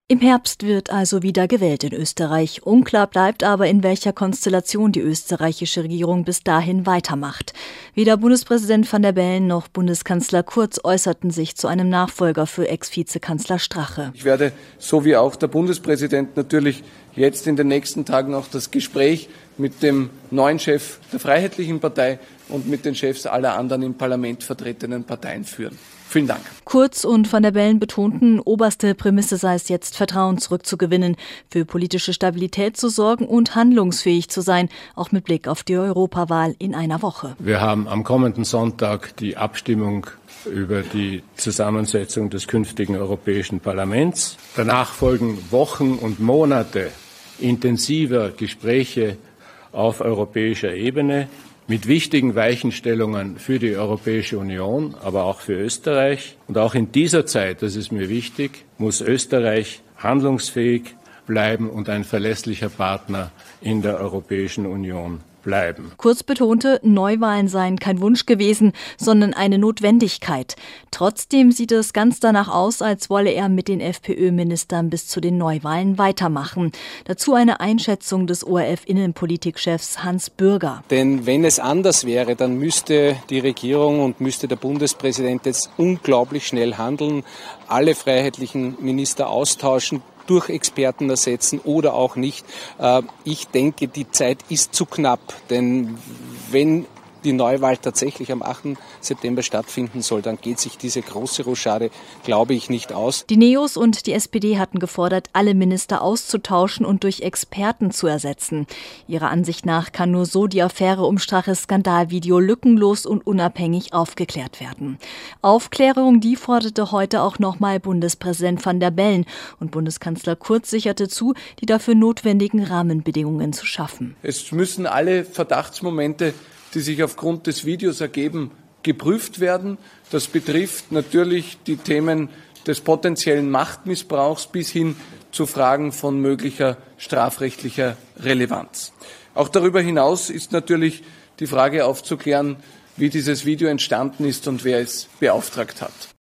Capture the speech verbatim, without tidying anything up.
Im Herbst wird also wieder gewählt in Österreich. Unklar bleibt aber, in welcher Konstellation die österreichische Regierung bis dahin weitermacht. Weder Bundespräsident Van der Bellen noch Bundeskanzler Kurz äußerten sich zu einem Nachfolger für Ex-Vizekanzler Strache. Ich werde, so wie auch der Bundespräsident, natürlich jetzt in den nächsten Tagen auch das Gespräch mit dem neuen Chef der Freiheitlichen Partei und mit den Chefs aller anderen im Parlament vertretenen Parteien führen. Vielen Dank. Kurz und Van der Bellen betonten, oberste Prämisse sei es jetzt, Vertrauen zurückzugewinnen, für politische Stabilität zu sorgen und handlungsfähig zu sein, auch mit Blick auf die Europawahl in einer Woche. Wir haben am kommenden Sonntag die Abstimmung über die Zusammensetzung des künftigen Europäischen Parlaments. Danach folgen Wochen und Monate intensiver Gespräche auf europäischer Ebene mit wichtigen Weichenstellungen für die Europäische Union, aber auch für Österreich. Und auch in dieser Zeit, das ist mir wichtig, muss Österreich handlungsfähig bleiben und ein verlässlicher Partner in der Europäischen Union bleiben. Kurz betonte, Neuwahlen seien kein Wunsch gewesen, sondern eine Notwendigkeit. Trotzdem sieht es ganz danach aus, als wolle er mit den FPÖ-Ministern bis zu den Neuwahlen weitermachen. Dazu eine Einschätzung des O R F-Innenpolitikchefs Hans Bürger. Denn wenn es anders wäre, dann müsste die Regierung und müsste der Bundespräsident jetzt unglaublich schnell handeln, alle freiheitlichen Minister austauschen, durch Experten ersetzen oder auch nicht. Ich denke, die Zeit ist zu knapp, denn wenn die Neuwahl tatsächlich am achten September stattfinden soll, dann geht sich diese große Rochade, glaube ich, nicht aus. Die Neos und die S P D hatten gefordert, alle Minister auszutauschen und durch Experten zu ersetzen. Ihrer Ansicht nach kann nur so die Affäre um Straches Skandalvideo lückenlos und unabhängig aufgeklärt werden. Aufklärung, die forderte heute auch nochmal Bundespräsident Van der Bellen, und Bundeskanzler Kurz sicherte zu, die dafür notwendigen Rahmenbedingungen zu schaffen. Es müssen alle Verdachtsmomente, die sich aufgrund des Videos ergeben, geprüft werden. Das betrifft natürlich die Themen des potenziellen Machtmissbrauchs bis hin zu Fragen von möglicher strafrechtlicher Relevanz. Auch darüber hinaus ist natürlich die Frage aufzuklären, wie dieses Video entstanden ist und wer es beauftragt hat.